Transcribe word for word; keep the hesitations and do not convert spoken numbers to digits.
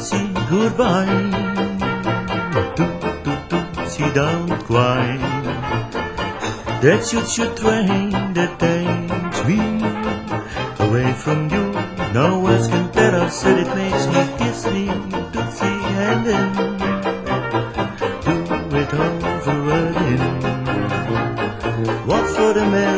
tootsie, goodbye. Toot, toot, tootsie, don't cry. That choo-choo train that takes me away from you. No words can tell us that it makes me kiss me, tootsie, and then do it over again. What for the man